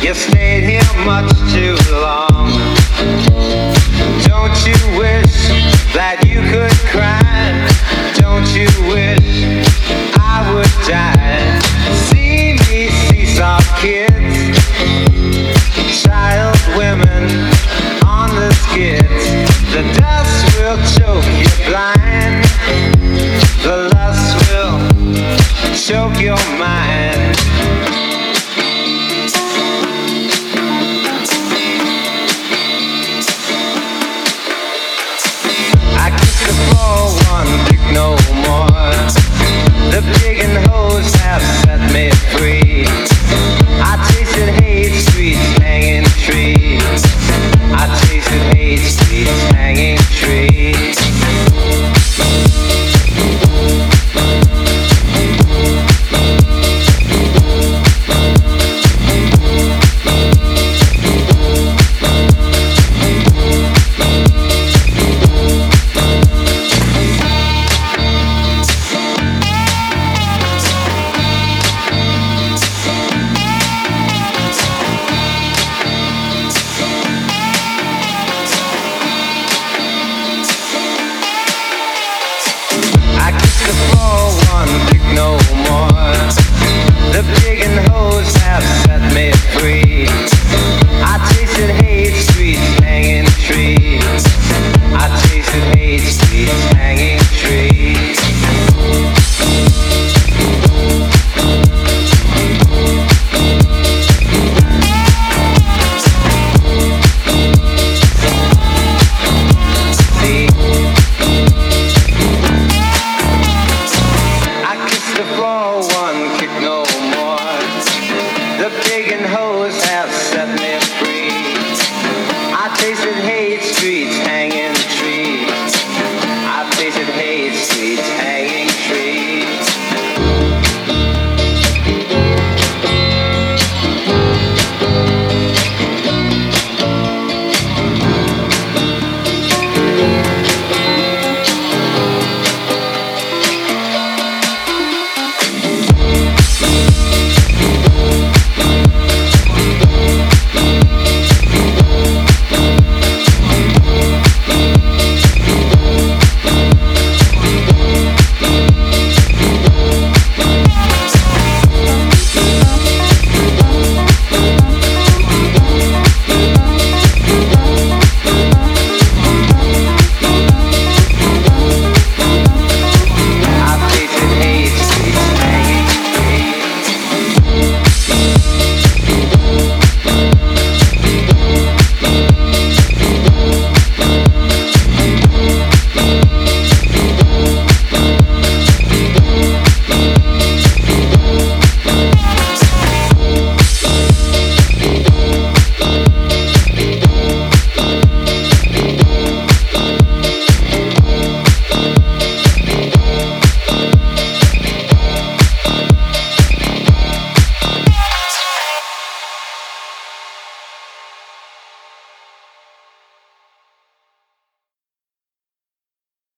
You stayed here much too long. Don't you wish that you could cry? Don't you wish I would die? See me, seesaw kids, child women on the skids. The dust will choke you blind. The lust will choke your mind. No more. The pig and hose have set me free. I tasted hate streets, hanging trees. I tasted hate streets, hanging trees. No more. The pig and hose have set me free. I tasted hate streets, hanging trees. I tasted hate streets, hanging trees. The pig and hose have set me free. I tasted hate.